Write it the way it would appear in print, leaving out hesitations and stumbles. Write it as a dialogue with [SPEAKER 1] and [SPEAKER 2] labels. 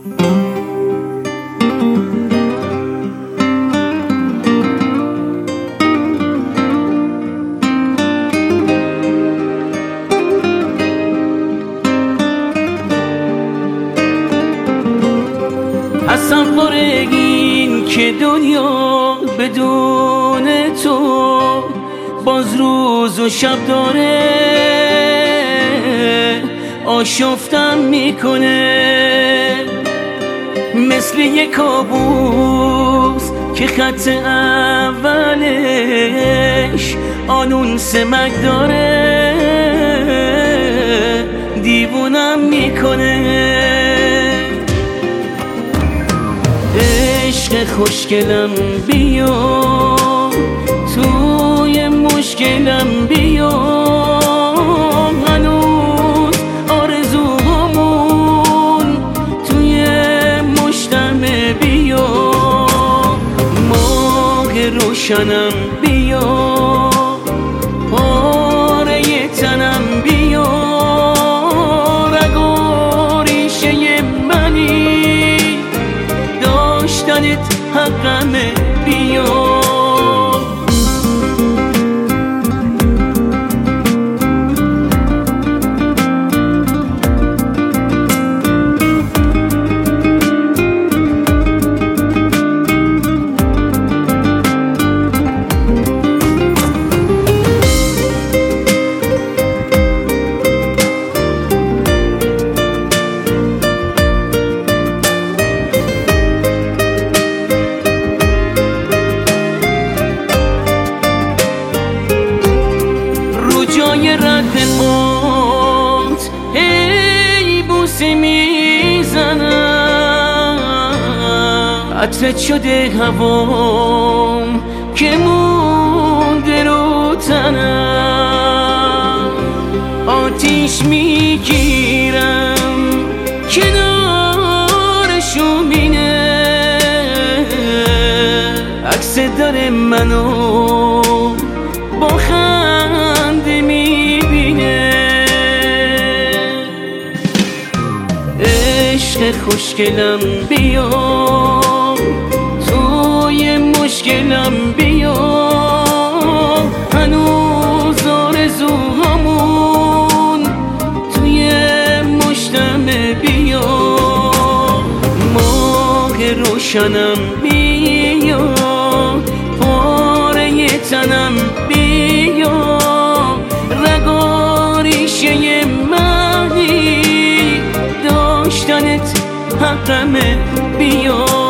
[SPEAKER 1] تصور این که دنیا بدون تو باز روز و شب داره آشفتم میکنه، مثل یک کابوس که خط اولش آنون سمک داره دیوونم میکنه. عشق خوشگلم بیا توی مشکلم بیا، هنوز آرزوهامون توی مشتمه بیا، ماه روشنم بیا پاره تنم بیا، رگ و ریشه منی داشتنت حقمه بیا. رد پات هی بوسه میزنم، عطرت شده هوام که مونده رو تنم، آتیش میگیرم کنار شومینه، عکس داره منو با خنده میبینه. عشق خوشگلم بیا توی مشکلم بیا، هنوز آرزوهامون توی مشتمه بیا، ماه روشنم بیا پاره تنم بیا، رگ و ریشه منی داشتنت حقمه بیا.